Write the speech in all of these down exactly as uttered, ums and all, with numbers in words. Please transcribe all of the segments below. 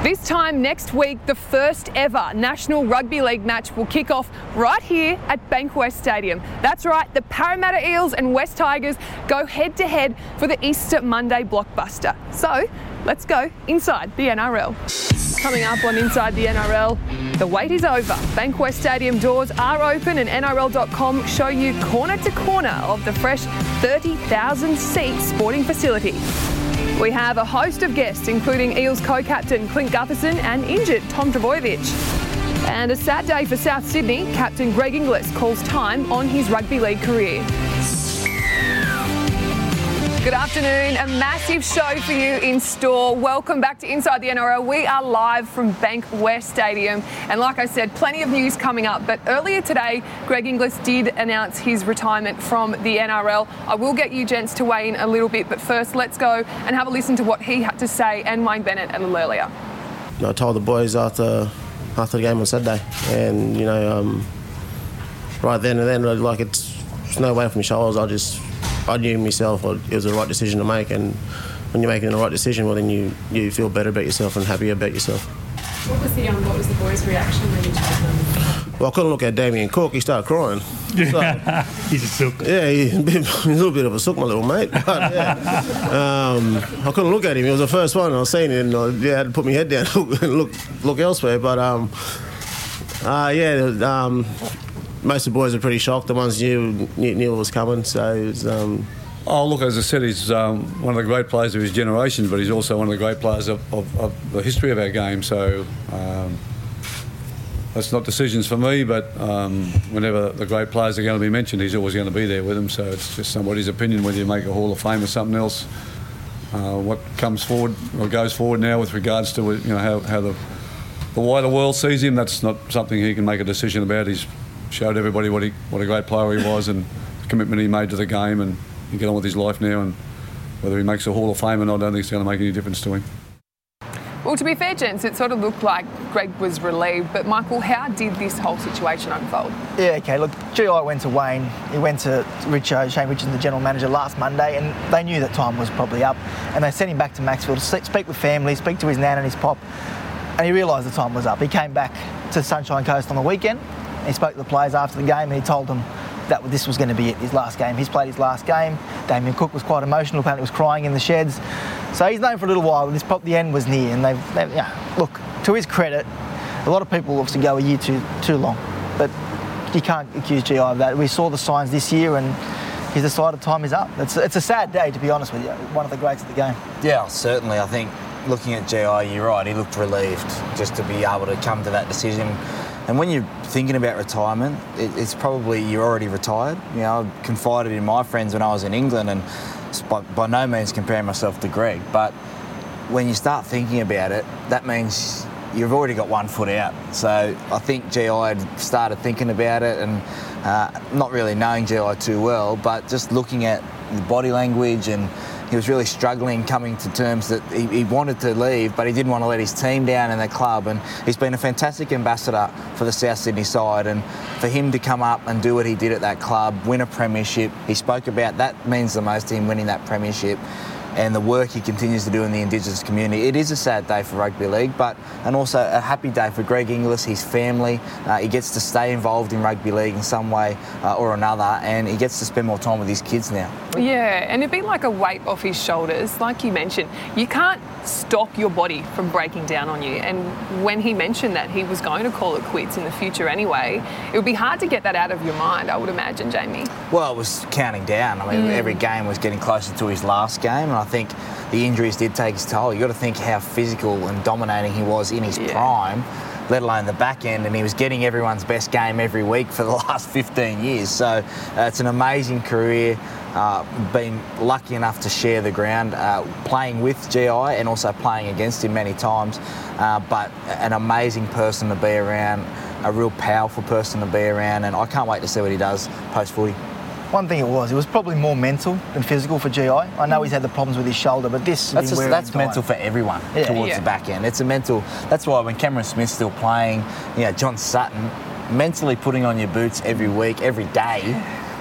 This time next week, the first ever National Rugby League match will kick off right here at Bankwest Stadium. That's right, the Parramatta Eels and West Tigers go head to head for the Easter Monday blockbuster. So let's go inside the N R L. Coming up on Inside the N R L, the wait is over. Bankwest Stadium doors are open and N R L dot com show you corner to corner of the fresh thirty thousand seat sporting facility. We have a host of guests, including Eels co-captain Clint Gutherson and injured Tom Trbojevic. And a sad day for South Sydney. Captain Greg Inglis calls time on his rugby league career. Good afternoon, a massive show for you in store. Welcome back to Inside the N R L. We are live from Bankwest Stadium. And like I said, plenty of news coming up. But earlier today, Greg Inglis did announce his retirement from the N R L. I will get you gents to weigh in a little bit. But first, let's go and have a listen to what he had to say and Wayne Bennett a little earlier. I told the boys after after the game on Saturday. And, you know, um, right then and then, like, it's, it's no weight off my shoulders. I just... I knew myself it was the right decision to make, and when you're making the right decision, well, then you, you feel better about yourself and happier about yourself. What was the um, what was the boys' reaction when you told them? Well, I couldn't look at Damien Cook. He started crying. Yeah. So, he's a sook. Yeah, he's a, bit, he's a little bit of a sook, my little mate. But, yeah. um, I couldn't look at him. He was the first one I seen him, and I yeah, had to put my head down and look look elsewhere. But um, uh, yeah. Um, Most of the boys are pretty shocked. The ones knew knew it was coming. So, it was, um... oh look, as I said, he's um, one of the great players of his generation, but he's also one of the great players of, of, of the history of our game. So, um, that's not decisions for me. But um, whenever the great players are going to be mentioned, he's always going to be there with them. So it's just somebody's opinion whether you make a Hall of Fame or something else. Uh, what comes forward or goes forward now with regards to you know how, how the the wider world sees him, that's not something he can make a decision about. He's showed everybody what he what a great player he was and the commitment he made to the game, and he get on with his life now, and whether he makes a Hall of Fame or not, I don't think it's going to make any difference to him. Well, to be fair, gents, it sort of looked like Greg was relieved, but Michael, how did this whole situation unfold? Yeah, okay, look, G I went to Wayne, he went to Richo, Shane Richardson, the general manager, last Monday, and they knew that time was probably up, and they sent him back to Maxfield to speak with family, speak to his nan and his pop, and he realised the time was up. He came back to Sunshine Coast on the weekend. He spoke to the players after the game and he told them that this was going to be it, his last game. He's played his last game. Damien Cook was quite emotional, apparently was crying in the sheds. So he's known for a little while. This the end was near, and they've, they've yeah, look, to his credit, a lot of people obviously go a year too too long, but you can't accuse G I of that. We saw the signs this year, and he's decided time is up. It's it's a sad day, to be honest with you. One of the greats of the game. Yeah, certainly. I think looking at G I, you're right. He looked relieved just to be able to come to that decision. And when you're thinking about retirement, it, it's probably you're already retired. You know, I confided in my friends when I was in England, and by, by no means comparing myself to Greg, but when you start thinking about it, that means you've already got one foot out. So I think G I had started thinking about it, and uh, not really knowing G I too well, but just looking at the body language, and he was really struggling coming to terms that he, he wanted to leave, but he didn't want to let his team down in the club. And he's been a fantastic ambassador for the South Sydney side. And for him to come up and do what he did at that club, win a premiership, he spoke about that means the most to him, winning that premiership, and the work he continues to do in the Indigenous community. It is a sad day for rugby league, but and also a happy day for Greg Inglis, his family. Uh, he gets to stay involved in rugby league in some way uh, or another, and he gets to spend more time with his kids now. Yeah, and it'd be like a weight off his shoulders. Like you mentioned, you can't stop your body from breaking down on you. And when he mentioned that he was going to call it quits in the future anyway, it would be hard to get that out of your mind, I would imagine, Jamie. Well, it was counting down. I mean, mm. every game was getting closer to his last game, and I think the injuries did take his toll. You've got to think how physical and dominating he was in his yeah. prime, let alone the back end, and he was getting everyone's best game every week for the last fifteen years. So uh, it's an amazing career. Uh, been lucky enough to share the ground, uh, playing with G I and also playing against him many times, uh, but an amazing person to be around, a real powerful person to be around, and I can't wait to see what he does post-footy. One thing it was, it was probably more mental than physical for G I. I know he's had the problems with his shoulder, but this that's just, that's mental for everyone yeah. towards yeah. the back end. It's a mental. That's why when Cameron Smith's still playing, you know, John Sutton, mentally putting on your boots every week, every day,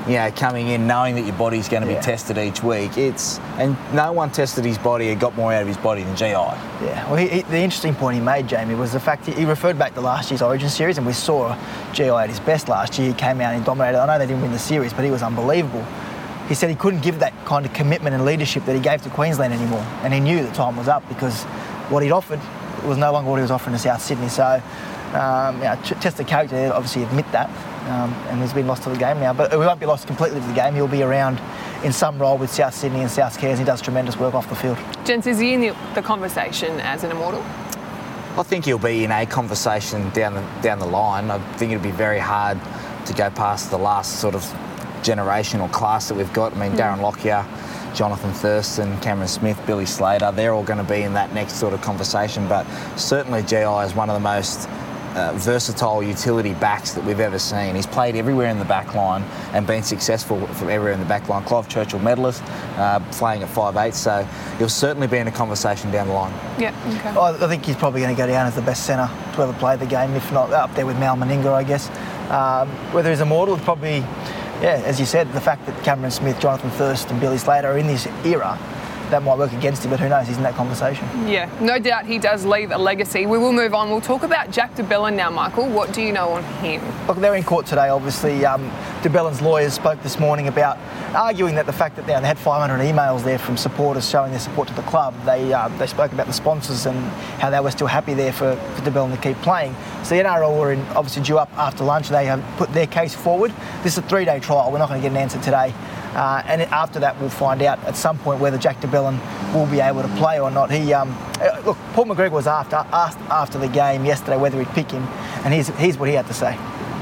you know, coming in knowing that your body's going to Yeah. be tested each week. It's and no one tested his body and got more out of his body than G I. Yeah, well, he, he, the interesting point he made, Jamie, was the fact he, he referred back to last year's Origin series, and we saw G I at his best last year. He came out and he dominated. I know they didn't win the series, but he was unbelievable. He said he couldn't give that kind of commitment and leadership that he gave to Queensland anymore, and he knew that time was up because what he'd offered was no longer what he was offering to South Sydney. So, um, yeah, t- test the character, they obviously admit that, um, and he's been lost to the game now. But we won't be lost completely to the game. He'll be around in some role with South Sydney and South Cares. He does tremendous work off the field. Gents, is he in the, the conversation as an immortal? I think he'll be in a conversation down the down the line. I think it'll be very hard to go past the last sort of generation or class that we've got. I mean, Darren Lockyer, Jonathan Thurston, Cameron Smith, Billy Slater, they're all going to be in that next sort of conversation. But certainly G I is one of the most uh, versatile utility backs that we've ever seen. He's played everywhere in the back line and been successful from everywhere in the back line. Clive Churchill medalist, uh, playing at five eight, so he'll certainly be in a conversation down the line. Yeah, okay. I I think he's probably going to go down as the best centre to ever play the game, if not up there with Mal Meninga, I guess. Um, whether he's immortal, it's probably, yeah, as you said, the fact that Cameron Smith, Jonathan Thurston, Billy Slater are in this era, that might work against him, but who knows, he's in that conversation. Yeah, no doubt he does leave a legacy. We will move on. We'll talk about Jack de Belin now, Michael. What do you know on him? Look, they're in court today, obviously. Um, de Belin's lawyers spoke this morning about arguing that the fact that they, they had five hundred emails there from supporters showing their support to the club. They uh, they spoke about the sponsors and how they were still happy there for, for de Belin to keep playing. So the N R L were in, obviously due up after lunch. They have put their case forward. This is a three-day trial. We're not going to get an answer today. Uh, and after that, we'll find out at some point whether Jack de Belin will be able to play or not. He, um, look, Paul McGregor was after, asked after the game yesterday whether he'd pick him, and here's, here's what he had to say.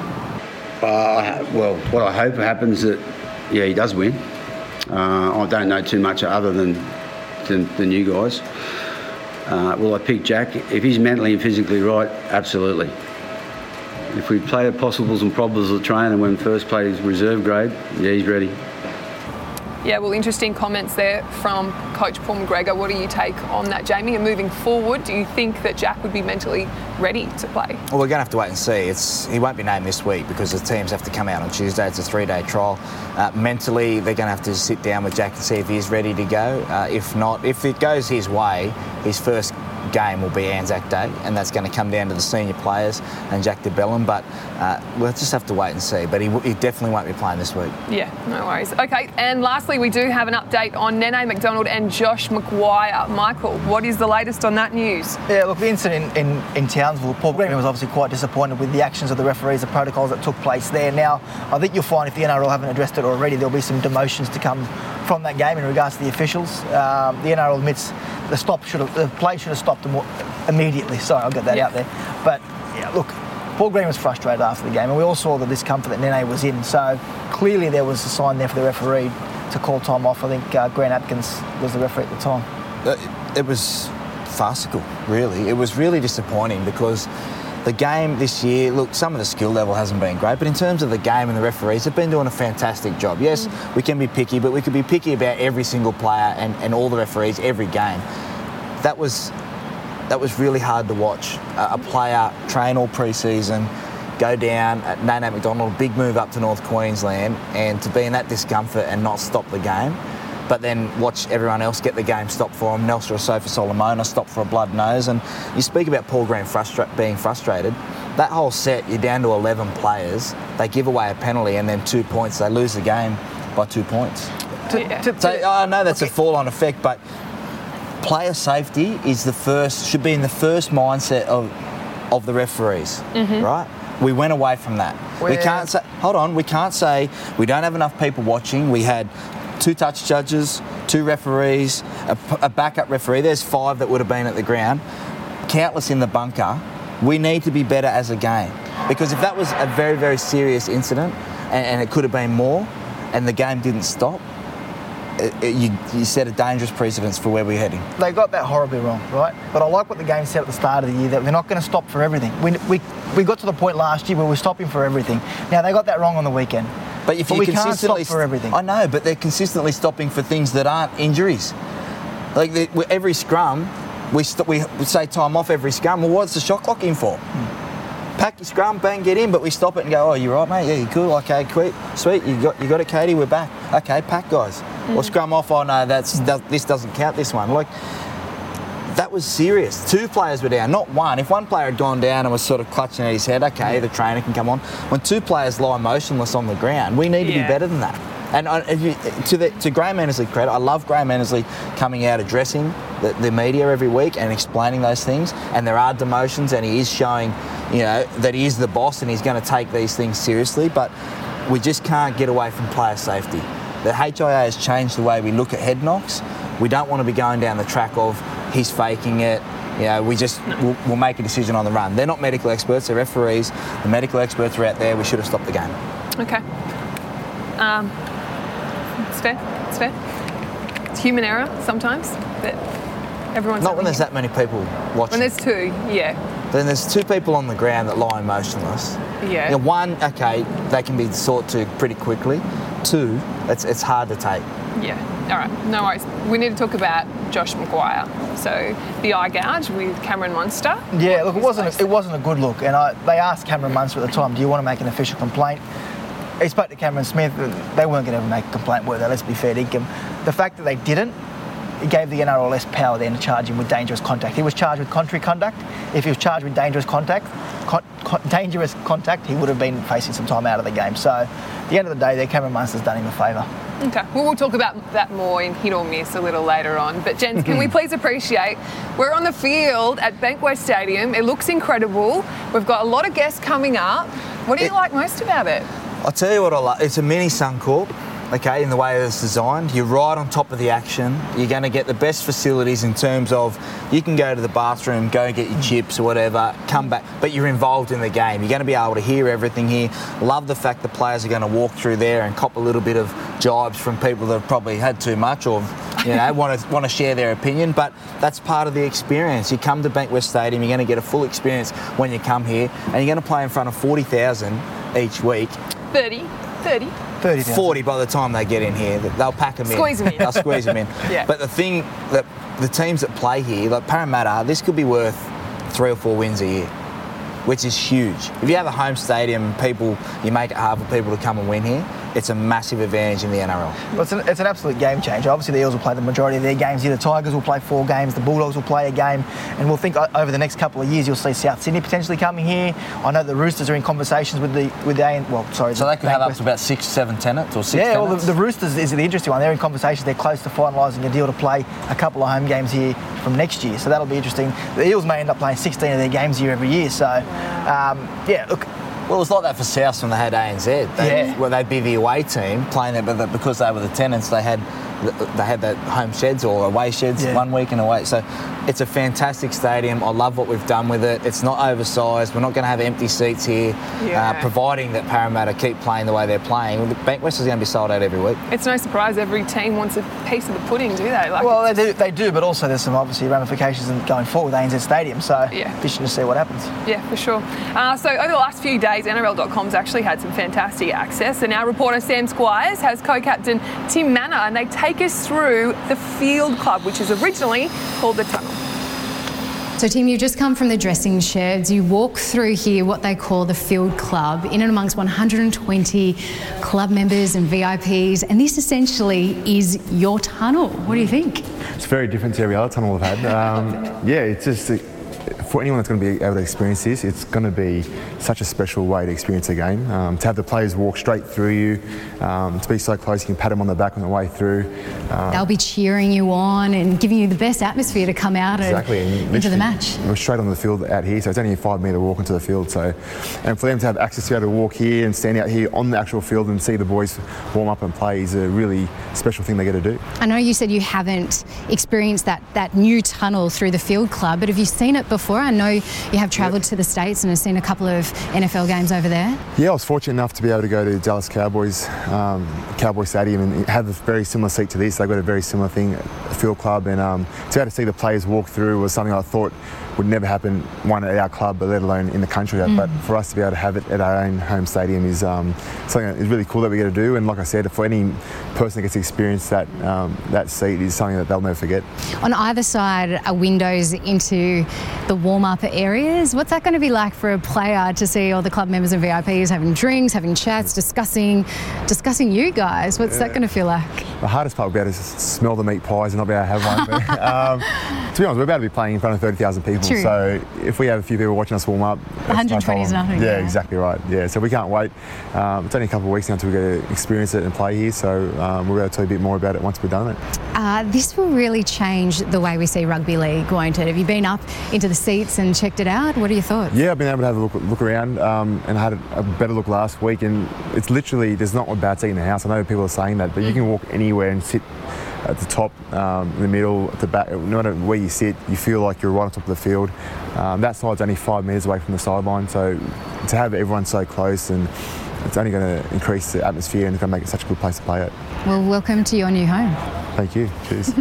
Uh, well, what I hope happens that, yeah, he does win. Uh, I don't know too much other than than, than you guys. Uh, will I pick Jack? If he's mentally and physically right, absolutely. If we play the possibles and probables of the train and when first played his reserve grade, yeah, he's ready. Yeah, well, interesting comments there from Coach Paul McGregor. What do you take on that, Jamie? And moving forward, do you think that Jack would be mentally ready to play? Well, we're going to have to wait and see. It's he won't be named this week because the teams have to come out on Tuesday. It's a three-day trial. Uh, mentally, they're going to have to sit down with Jack and see if he's ready to go. Uh, if not, if it goes his way, his first game will be Anzac Day, and that's going to come down to the senior players and Jack de Belin. But uh, we'll just have to wait and see. But he, he definitely won't be playing this week. Yeah, no worries. Okay, and lastly, we do have an update on Nene McDonald and Josh McGuire. Michael, what is the latest on that news? Yeah, look, the incident in, in, in Townsville, Paul Green was obviously quite disappointed with the actions of the referees, the protocols that took place there. Now, I think you'll find if the N R L haven't addressed it already, there'll be some demotions to come from that game in regards to the officials. Um, the N R L admits the stop should have, the play should have stopped them immediately. Sorry, I'll get that yeah. out there. But yeah, look, Paul Green was frustrated after the game, and we all saw the discomfort that Nene was in. So clearly there was a sign there for the referee to call time off. I think uh, Grant Atkins was the referee at the time. Uh, it was farcical, really. It was really disappointing because the game this year, look, some of the skill level hasn't been great, but in terms of the game and the referees, have been doing a fantastic job. Yes, mm. we can be picky, but we could be picky about every single player and, and all the referees every game. That was that was really hard to watch. Uh, a player train all pre-season, go down at Nene McDonald, big move up to North Queensland, and to be in that discomfort and not stop the game, but then watch everyone else get the game stopped for him. Nelson Rosofa Solomona stopped for a blood nose. And you speak about Paul Green frustra- being frustrated. That whole set, you're down to eleven players. They give away a penalty and then two points. They lose the game by two points. Yeah. To, to, So I know that's okay. a fall-on effect, but player safety is the first, should be in the first mindset of of the referees, mm-hmm. right? We went away from that. Well, we can't say, hold on, we can't say we don't have enough people watching. We had two touch judges, two referees, a, a backup referee. There's five that would have been at the ground, countless in the bunker. We need to be better as a game, because if that was a very, very serious incident and, and it could have been more and the game didn't stop, it, it, you, you set a dangerous precedence for where we're heading. They got that horribly wrong, right? But I like what the game said at the start of the year, that they're not going to stop for everything. We, we, we got to the point last year where we're stopping for everything. Now, they got that wrong on the weekend. But if but you we can't consistently stop for everything. I know, but they're consistently stopping for things that aren't injuries. Like they, every scrum, we, st- we we say time off every scrum. Well, what's the shot clock in for? Hmm. pack your scrum, bang, get in, but we stop it and go, oh, you right, mate? Yeah, you cool? Okay, quick, sweet, you got you got it, Katie, we're back. Okay, pack, guys. Mm. Or scrum off, oh, no, that's that, this doesn't count, this one. Like, that was serious. Two players were down, not one. If one player had gone down and was sort of clutching at his head, okay, the trainer can come on. When two players lie motionless on the ground, we need to yeah. be better than that. And uh, if you, to, the, to Graham Annesley credit, I love Graham Annesley coming out addressing the, the media every week and explaining those things. And there are demotions, and he is showing, you know, that he is the boss and he's going to take these things seriously. But we just can't get away from player safety. The H I A has changed the way we look at head knocks. We don't want to be going down the track of he's faking it. You know, we just we'll, we'll make a decision on the run. They're not medical experts; they're referees. The medical experts are out there. We should have stopped the game. Okay. Um, it's fair. It's fair. It's human error sometimes, but everyone's not when there's that many people watching. When there's two, yeah. Then there's two people on the ground that lie motionless. Yeah. You know, one, okay, they can be sought to pretty quickly. Two, it's it's hard to take. Yeah. All right. No worries. We need to talk about Josh Maguire. So the eye gouge with Cameron Munster. Yeah. Look, it wasn't a, it wasn't a good look, and I, they asked Cameron Munster at the time, "Do you want to make an official complaint?" He spoke to Cameron Smith. They weren't going to make a complaint, were they? Let's be fair to him. The fact that they didn't, it gave the N R L less power then to charge him with dangerous contact. He was charged with contrary conduct. If he was charged with dangerous contact, con- con- dangerous contact, he would have been facing some time out of the game. So, at the end of the day, there, Cameron Munster's done him a favour. Okay, well, we'll talk about that more in hit or miss a little later on. But, gents, can we please appreciate we're on the field at Bankwest Stadium. It looks incredible. We've got a lot of guests coming up. What do you it, like most about it? I'll tell you what I like. It's a mini Suncorp. Okay, in the way it's designed, you're right on top of the action. You're going to get the best facilities in terms of you can go to the bathroom, go and get your chips or whatever, come back, but you're involved in the game. You're going to be able to hear everything here. Love the fact the players are going to walk through there and cop a little bit of jibes from people that have probably had too much or, you know, want to want to share their opinion. But that's part of the experience. You come to Bankwest Stadium, you're going to get a full experience when you come here, and you're going to play in front of forty thousand each week. thirty. thirty. thirty forty by the time they get in here. They'll pack them in. Squeeze them in. They'll squeeze them in. Yeah. But the thing that the teams that play here, like Parramatta, this could be worth three or four wins a year, which is huge. If you have a home stadium and people, you make it hard for people to come and win here, it's a massive advantage in the N R L. Well, it's an, it's an absolute game changer. Obviously, the Eels will play the majority of their games here. The Tigers will play four games. The Bulldogs will play a game. And we'll think over the next couple of years, you'll see South Sydney potentially coming here. I know the Roosters are in conversations with the with the well, sorry. So the they could have up to about six, seven tenants or six. Yeah, tenants? well, the, the Roosters is the interesting one. They're in conversations. They're close to finalising a deal to play a couple of home games here from next year. So that'll be interesting. The Eels may end up playing sixteen of their games here every year. So, um, yeah, look. Well, it was like that for South when they had A N Z. They, Yeah. Well, they'd be the away team playing there, but because they were the tenants, they had they had that home sheds or away sheds Yeah. one week and away. So it's a fantastic stadium. I love what we've done with it. It's not oversized. We're not going to have empty seats here, Yeah. uh, providing that Parramatta keep playing the way they're playing. Bankwest is going to be sold out every week. It's no surprise every team wants a piece of the pudding, do they? Like, Well, they do, they do, but also there's some obviously ramifications in going forward with A N Z Stadium. So, Yeah. interesting to see what happens. Yeah, for sure. Uh, so over the last few days, N R L dot com's actually had some fantastic access, and our reporter Sam Squires has co-captain Tim Manor, and they take us through the Field Club, which is originally called the Tunnel. So, Tim, you've just come from the dressing sheds. You walk through here what they call the Field Club, in and amongst one hundred twenty club members and V I Ps, and this essentially is your tunnel. What do you think? It's very different to every other tunnel we've had. Um, yeah, it's just, a, for anyone that's going to be able to experience this, it's going to be such a special way to experience a game. Um, to have the players walk straight through you, um, to be so close, you can pat them on the back on the way through. Um, They'll be cheering you on and giving you the best atmosphere to come out exactly. and and into the match. We're straight on the field out here, so it's only a five metre walk into the field. So, and for them to have access to be able to walk here and stand out here on the actual field and see the boys warm up and play is a really special thing they get to do. I know you said you haven't experienced that, that new tunnel through the Field Club, but have you seen it before? I know you have travelled yep. to the States and have seen a couple of N F L games over there. Yeah, I was fortunate enough to be able to go to Dallas Cowboys, um, Cowboy Stadium and have a very similar seat to this. They've got a very similar thing, a Field Club, and um, to be able to see the players walk through was something I thought would never happen, one at our club, but let alone in the country. Mm. But for us to be able to have it at our own home stadium is um, something that is really cool that we get to do. And like I said, for any person that gets to experience that, um, that seat is something that they'll never forget. On either side are windows into the warm-up areas. What's that going to be like for a player to see all the club members and V I Ps having drinks, having chats, discussing discussing you guys? What's yeah. that going to feel like? The hardest part will be able to smell the meat pies and not be able to have one. But, um, to be honest, we're about to be playing in front of thirty thousand people. True. So if we have a few people watching us warm up, one hundred twenty is nothing. Yeah, yeah, exactly right. Yeah, so we can't wait. Um, it's only a couple of weeks now until we get to experience it and play here. So um, we're going to tell you a bit more about it once we've done it. Uh, this will really change the way we see rugby league, won't it? Have you been up into the seats and checked it out? What are your thoughts? Yeah, I've been able to have a look, look around um, and I had a, a better look last week, and it's literally, there's not a bad seat in the house. I know people are saying that, but mm. you can walk anywhere and sit at the top, um, in the middle, at the back, no matter where you sit, you feel like you're right on top of the field. Um, that side's only five metres away from the sideline, so to have everyone so close, and it's only going to increase the atmosphere and it's going to make it such a good place to play at. Well, welcome to your new home. Thank you. Cheers.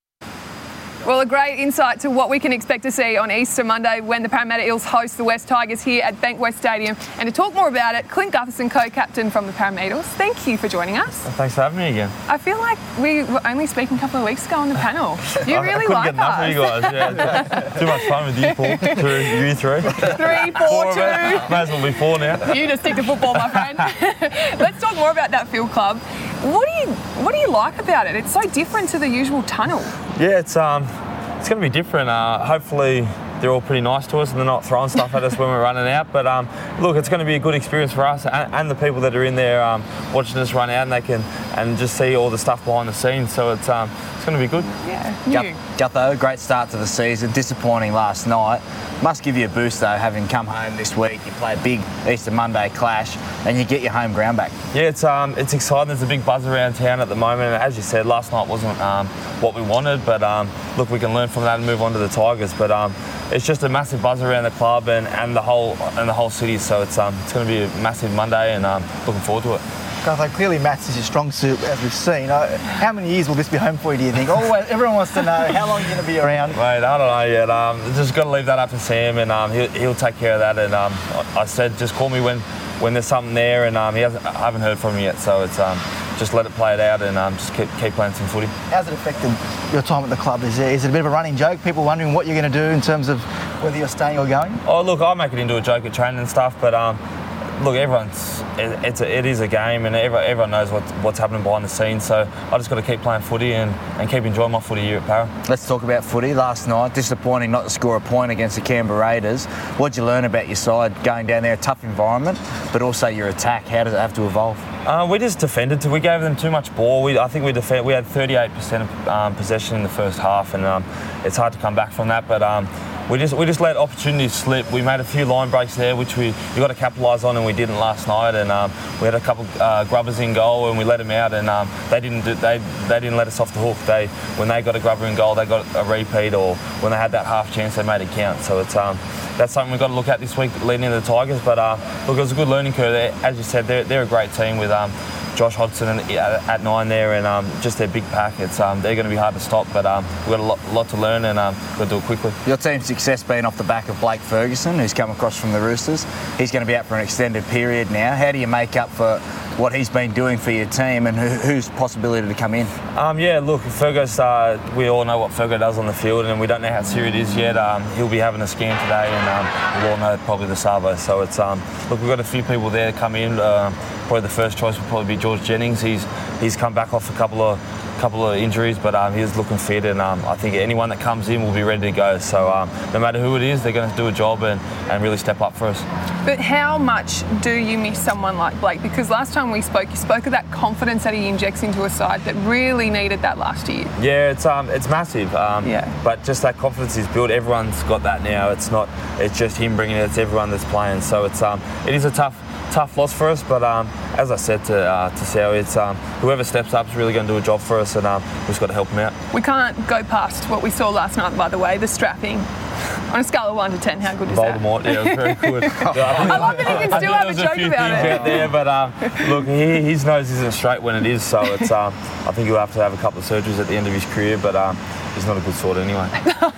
Well, a great insight to what we can expect to see on Easter Monday when the Parramatta Eels host the West Tigers here at Bankwest Stadium. And to talk more about it, Clint Gutherson, co-captain from the Parramatta Eels, thank you for joining us. Well, thanks for having me again. I feel like we were only speaking a couple of weeks ago on the panel. You I, really I like get enough us. of you guys. Yeah, too much fun with you, Paul. Two, you three. Three, four, four two. May as well be four now. You just stick to football, my friend. Let's talk more about that field club. What do you What do you like about it? It's so different to the usual tunnel. Yeah, it's um. It's going to be different. Uh, hopefully they're all pretty nice to us and they're not throwing stuff at us when we're running out. But um, look, it's going to be a good experience for us and, and the people that are in there um, watching us run out, and they can and just see all the stuff behind the scenes. So it's um, it's going to be good. Yeah. Gutho, great start to the season. Disappointing last night. Must give you a boost though, having come home this week. You play a big Easter Monday clash and you get your home ground back. Yeah, it's um, it's exciting. There's a big buzz around town at the moment. And as you said, last night wasn't um, what we wanted, but um, look, we can learn from that and move on to the Tigers. But um, it's just a massive buzz around the club and, and the whole and the whole city. So it's um, it's going to be a massive Monday, and um, looking forward to it. Gutho, clearly maths is your strong suit, as we've seen. Uh, how many years will this be home for you, do you think? Oh, everyone wants to know how long you're going to be around. Mate, I don't know yet. Um, just got to leave that up to Sam, and um, he'll, he'll take care of that. And um, I said, just call me when, when there's something there, and um, he hasn't, I haven't heard from him yet. So it's um, just let it play it out, and um, just keep, keep playing some footy. How's it affected your time at the club? Is, there, is it a bit of a running joke? People wondering what you're going to do in terms of whether you're staying or going? Oh, look, I make it into a joke at training and stuff, but. Um, Look, everyone's it, it's a, it is a game, and everyone, everyone knows what, what's happening behind the scenes. So I just got to keep playing footy and, and keep enjoying my footy here at Para. Let's talk about footy. Last night, disappointing not to score a point against the Canberra Raiders. What'd you learn about your side going down there? A tough environment, but also your attack. How does it have to evolve? Uh, we just defended. To, we gave them too much ball. We, I think we defend, We had thirty-eight percent of um, possession in the first half, and um, it's hard to come back from that. But um, we just we just let opportunities slip. We made a few line breaks there, which we you got to capitalise on, and we didn't last night. And um, we had a couple uh, grubbers in goal, and we let them out, and um, they didn't do, they they didn't let us off the hook. They when they got a grubber in goal, they got a repeat, or when they had that half chance, they made it count. So it's um. That's something we've got to look at this week leading into the Tigers. But uh, look, it was a good learning curve. As you said, they're, they're a great team with um, Josh Hodgson at nine there, and um, just their big pack. It's um, they're going to be hard to stop, but um, we've got a lot, lot to learn, and um, we've got to do it quickly. Your team's success being off the back of Blake Ferguson, who's come across from the Roosters. He's going to be out for an extended period now. How do you make up for what he's been doing for your team, and who, who's possibility to come in? Um, yeah, look, Fergus, uh, we all know what Fergus does on the field, and we don't know how serious it is yet. Um, he'll be having a scan today, and um, we'll all know probably the Savo. So it's um, look, we've got a few people there come in. Uh, probably the first choice will probably be George Jennings. He's he's come back off a couple of couple of injuries, but um, he's looking fit, and um, I think anyone that comes in will be ready to go. So um, no matter who it is, they're going to do a job and, and really step up for us. But how much do you miss someone like Blake? Because last time we spoke, you spoke of that confidence that he injects into a side that really needed that last year. Yeah, it's um, it's massive. Um, yeah. But just that confidence is built. Everyone's got that now. It's not. It's just him bringing it. It's everyone that's playing. So it's um, it is a tough. Tough loss for us, but um, as I said to uh, to Sal, it's um, whoever steps up is really going to do a job for us, and um, we've just got to help them out. We can't go past what we saw last night, by the way, the strapping. On a scale of one to ten, how good is Voldemort, that? yeah, it was very good. I love that he can still have a joke a about it. Out there, but um, look, he, his nose isn't straight when it is, so it's um, I think he'll have to have a couple of surgeries at the end of his career, but um, he's not a good sort anyway.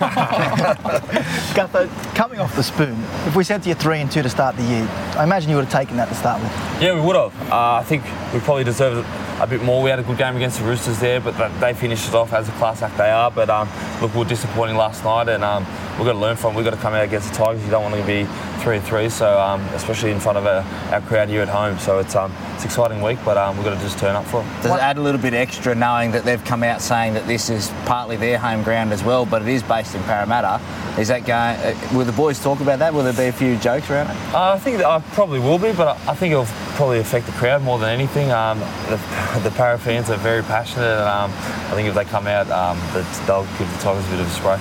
Gutho, coming off the spoon, if we said to you three and two to start the year, I imagine you would have taken that to start with. Yeah, we would have. Uh, I think we probably deserved a bit more. We had a good game against the Roosters there, but they finished it off as a class act they are. But um, look, we were disappointing last night, and um, we've got to learn from it. We've got to come out against the Tigers. You don't want to be three and three, so um, especially in front of our, our crowd here at home. So it's um, it's an exciting week, but um, we've got to just turn up for it. Does it add a little bit extra knowing that they've come out saying that this is partly their home ground as well, but it is based in Parramatta? Is that going? Uh, will the boys talk about that? Will there be a few jokes around it? Uh, I think that I probably will be, but I, I think it'll probably affect the crowd more than anything. Um, the, the Para fans are very passionate, and um, I think if they come out, um, that they'll give the Tigers a bit of a spray.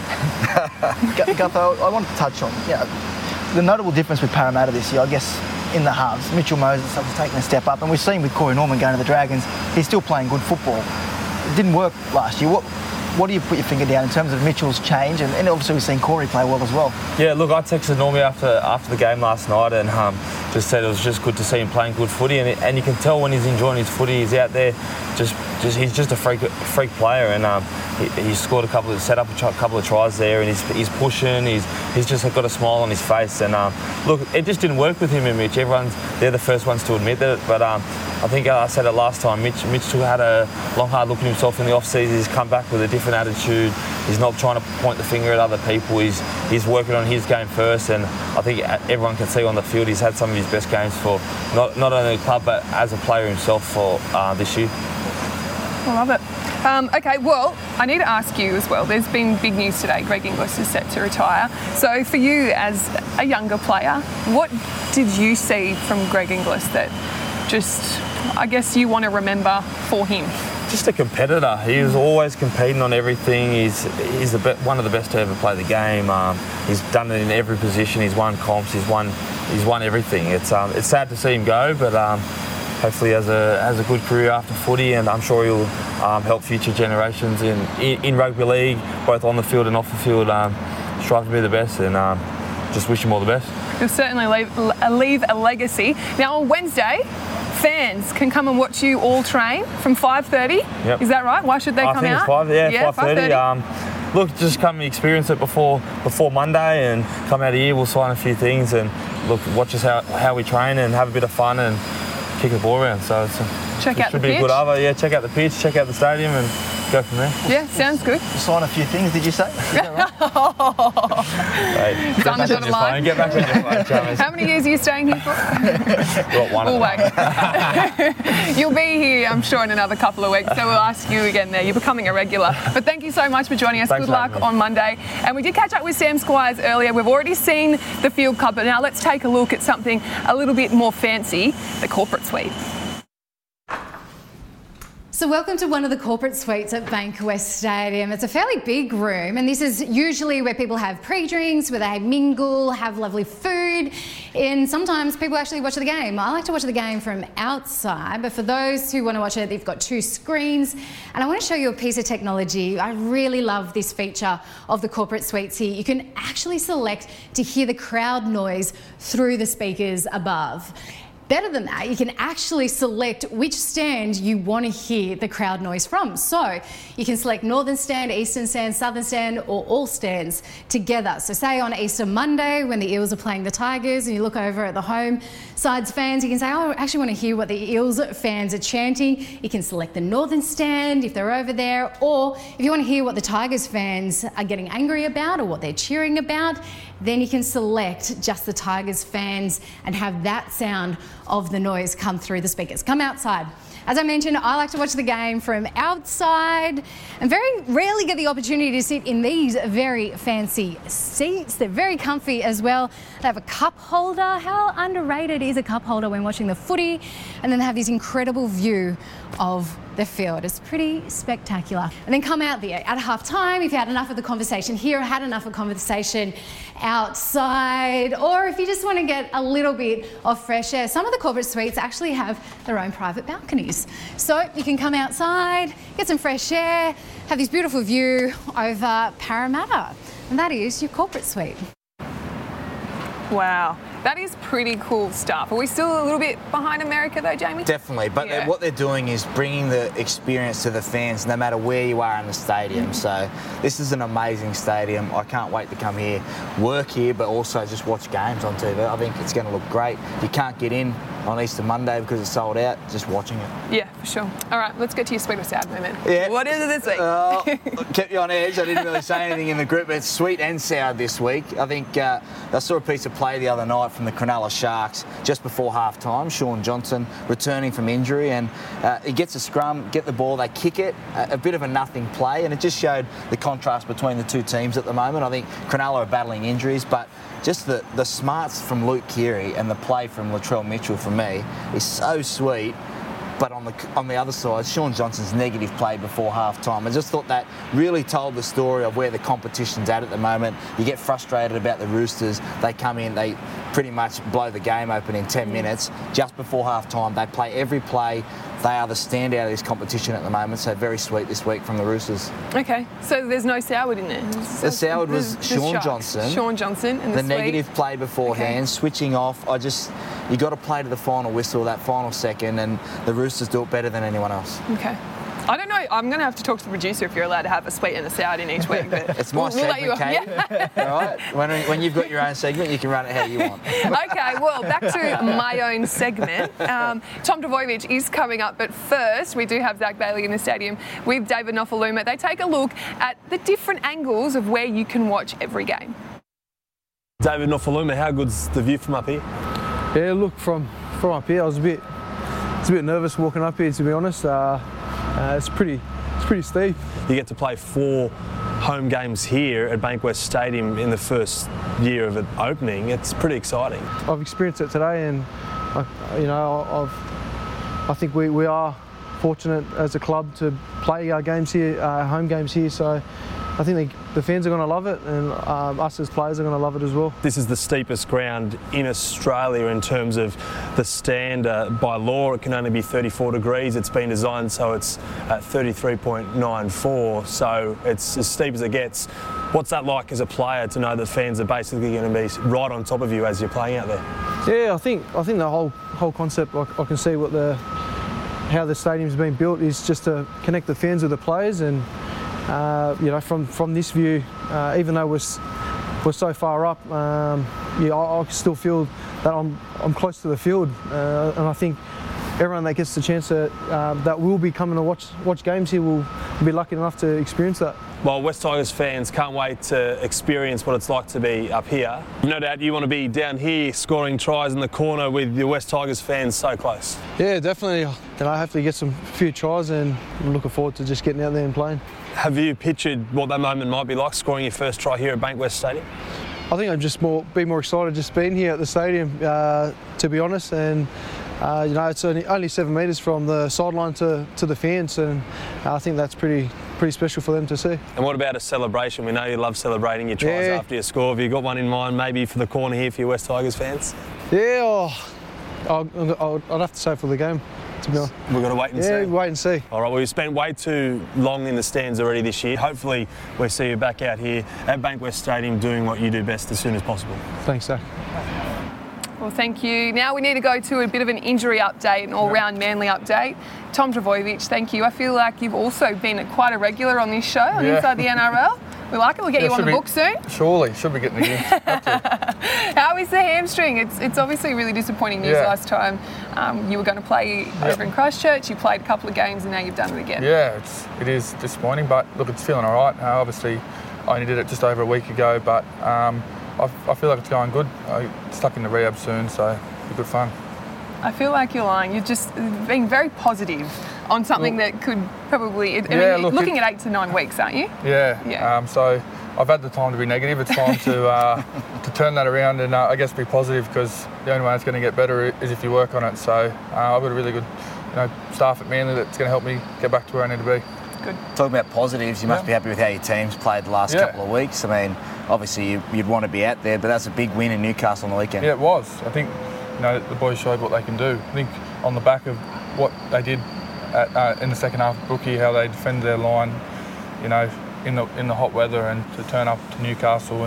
Gutho, I want to touch on yeah, the notable difference with Parramatta this year, I guess, in the halves. Mitchell Moses has taken a step up, and we've seen with Corey Norman going to the Dragons, he's still playing good football. It didn't work last year. What What do you put your finger down in terms of Mitchell's change? And, and obviously we've seen Corey play well as well. Yeah, look, I texted Normie after after the game last night and um, just said it was just good to see him playing good footy. And, it, and you can tell when he's enjoying his footy, he's out there, just, just he's just a freak freak player. And um, he, he scored a couple of, set up a couple of tries there, and he's, he's pushing. He's he's just got a smile on his face. And um, look, it just didn't work with him and Mitch. Everyone's they're the first ones to admit that, but. Um, I think I said it last time, Mitch, Mitch had a long, hard look at himself in the off-season. He's come back with a different attitude. He's not trying to point the finger at other people. He's he's working on his game first, and I think everyone can see on the field he's had some of his best games for not, not only the club, but as a player himself for uh, this year. I love it. Um, okay, well, I need to ask you as well. There's been big news today. Greg Inglis is set to retire. So for you as a younger player, what did you see from Greg Inglis that just, I guess, you want to remember for him? Just a competitor. He was always competing on everything. He's he's the be- one of the best to ever play the game. Um, he's done it in every position. He's won comps. He's won he's won everything. It's um, it's sad to see him go, but um, hopefully has a has a good career after footy, and I'm sure he'll um, help future generations in, in in rugby league, both on the field and off the field. Um, strive to be the best, and um, just wish him all the best. He'll certainly leave, leave a legacy. Now on Wednesday, fans can come and watch you all train from five thirty. Yep. Is that right? Why should they I come think out? It's five, yeah, yeah five thirty. Um, look, just come and experience it before before Monday, and come out here. We'll sign a few things, and look, watch us how how we train, and have a bit of fun, and kick the ball around. So it's a, check it out should the be pitch. a good over. Yeah, check out the pitch, check out the stadium, and go from there. Yeah, sounds good. Sign a few things, did you say? Is that right? Hey, get back on your phone. Get back on your phone, Chalmers. How many years are you staying here for? Got one. We'll wait. You'll be here, I'm sure, in another couple of weeks, so we'll ask you again there. You're becoming a regular. But thank you so much for joining us. Thanks Good luck for having me. on Monday. And we did catch up with Sam Squires earlier. We've already seen the Field Club, but now let's take a look at something a little bit more fancy, the corporate suite. So welcome to one of the corporate suites at Bankwest Stadium. It's a fairly big room, and this is usually where people have pre-drinks, where they mingle, have lovely food, and sometimes people actually watch the game. I like to watch the game from outside, but for those who want to watch it, they've got two screens, and I want to show you a piece of technology. I really love this feature of the corporate suites here. You can actually select to hear the crowd noise through the speakers above. Better than that, you can actually select which stand you want to hear the crowd noise from. So you can select Northern Stand, Eastern Stand, Southern Stand, or all stands together. So say on Easter Monday when the Eels are playing the Tigers and you look over at the home side's fans, you can say, oh, I actually want to hear what the Eels fans are chanting. You can select the Northern Stand if they're over there, or if you want to hear what the Tigers fans are getting angry about or what they're cheering about, then you can select just the Tigers fans and have that sound of the noise come through the speakers. Come outside. As I mentioned, I like to watch the game from outside and very rarely get the opportunity to sit in these very fancy seats. They're very comfy as well. They have a cup holder. How underrated is a cup holder when watching the footy? And then they have this incredible view of the field. It's pretty spectacular. And then come out there at half time if you had enough of the conversation here, had enough of conversation outside, or if you just want to get a little bit of fresh air. Some of the corporate suites actually have their own private balconies. So you can come outside, get some fresh air, have this beautiful view over Parramatta. And that is your corporate suite. Wow. That is pretty cool stuff. Are we still a little bit behind America though, Jamie? Definitely, but Yeah. they're- what they're doing is bringing the experience to the fans no matter where you are in the stadium. Mm. So this is an amazing stadium. I can't wait to come here, work here, but also just watch games on T V. I think it's going to look great. You can't get in on Easter Monday because it's sold out, just watching it. Yeah, for sure. All right, let's get to your sweet or sad moment. Yeah. What is it this week? Uh, kept you on edge. I didn't really say anything in the group, but it's sweet and sour this week. I think uh, I saw a piece of play the other night from the Cronulla Sharks just before half time. Shaun Johnson returning from injury, and uh, he gets a scrum, get the ball, they kick it, a, a bit of a nothing play, and it just showed the contrast between the two teams at the moment. I think Cronulla are battling injuries, but just the, the smarts from Luke Keary and the play from Latrell Mitchell for me is so sweet. But on the on the other side, Shaun Johnson's negative play before half time. I just thought that really told the story of where the competition's at at the moment. You get frustrated about the Roosters. They come in, they pretty much blow the game open in ten minutes. Just before half time, they play every play. They are the standout of this competition at the moment, so very sweet this week from the Roosters. Okay, so there's no Soward in there. The Soward was There's- there's Shaun Sharks. Johnson. Shaun Johnson and The negative play beforehand, switching off. I just, you got to play to the final whistle, that final second, and the Roosters do it better than anyone else. Okay. I don't know. I'm going to have to talk to the producer if you're allowed to have a sweet and a sour in each week. But It's my we'll, we'll let you segment, Kate. Yeah. All right? When, when you've got your own segment, you can run it how you want. Okay, well, back to my own segment. Um, Tom Trbojevic is coming up, but first we do have Zach Bailey in the stadium with David Nofaluma. They take a look at the different angles of where you can watch every game. David Nofaluma, how good's the view from up here? Yeah, look, from from up here, I was a bit, it's a bit nervous walking up here, to be honest. Uh, uh, it's pretty, it's pretty steep. You get to play four home games here at Bankwest Stadium in the first year of it opening. It's pretty exciting. I've experienced it today, and I, you know, I've, I think we, we are fortunate as a club to play our games here, uh, home games here. So I think the, the fans are going to love it, and um, us as players are going to love it as well. This is the steepest ground in Australia in terms of the stand. Uh, by law, it can only be thirty-four degrees. It's been designed so it's at thirty-three point nine four, so it's as steep as it gets. What's that like as a player to know that fans are basically going to be right on top of you as you're playing out there? Yeah, I think I think the whole whole concept, I, I can see what the how the stadium's been built is just to connect the fans with the players, and uh, you know, from from this view, uh, even though we're we're so far up, um, yeah, I, I still feel that I'm I'm close to the field, uh, and I think everyone that gets the chance to, uh, that will be coming to watch watch games here will be lucky enough to experience that. Well, West Tigers fans can't wait to experience what it's like to be up here. No doubt you want to be down here scoring tries in the corner with your West Tigers fans so close. Yeah, definitely. And I hopefully get some few tries, and I'm looking forward to just getting out there and playing. Have you pictured what that moment might be like, scoring your first try here at Bankwest Stadium? I think I'm just more be more excited just being here at the stadium, uh, to be honest. And uh, you know, it's only, only seven metres from the sideline to, to the fans, and I think that's pretty pretty special for them to see. And what about a celebration? We know you love celebrating your tries Yeah. after you score. Have you got one in mind, maybe for the corner here for your West Tigers fans? Yeah, oh, I'll, I'll, I'd have to say for the game, to be honest. We've got to wait and yeah, see. wait and see. All right, well, we've spent way too long in the stands already this year. Hopefully we'll see you back out here at Bankwest Stadium doing what you do best as soon as possible. Thanks, Zach. Well, thank you. Now we need to go to a bit of an injury update, an all-round Manly update. Tom Trbojevic, thank you. I feel like you've also been quite a regular on this show, on Yeah. Inside the N R L. We like it. We'll get Yeah, you on should the be- book soon. Surely, should be getting again. How is the hamstring? It's it's obviously really disappointing news Yeah. last time. Um, you were going to play over in Christchurch. You played a couple of games, and now you've done it again. Yeah, it's, it is disappointing, but look, it's feeling all right. Uh, obviously, I only did it just over a week ago, but um, I, I feel like it's going good. I stuck in the rehab soon, so it'll be good fun. I feel like you're lying. You're just being very positive on something Well, that could probably. I mean, yeah, you're look, looking it- at eight to nine weeks, aren't you? Yeah. Yeah. Um, so I've had the time to be negative. It's time to uh, to turn that around and uh, I guess be positive, because the only way it's going to get better is if you work on it. So uh, I've got a really good, you know, staff at Manly that's going to help me get back to where I need to be. Good. Talking about positives, you must Yeah. be happy with how your team's played the last Yeah. couple of weeks. I mean, obviously you, you'd want to be out there, but that's a big win in Newcastle on the weekend. Yeah, it was. I think, you know, the boys showed what they can do. I think on the back of what they did at, uh, in the second half of Brookie, how they defended their line, you know, in the in the hot weather, and to turn up to Newcastle and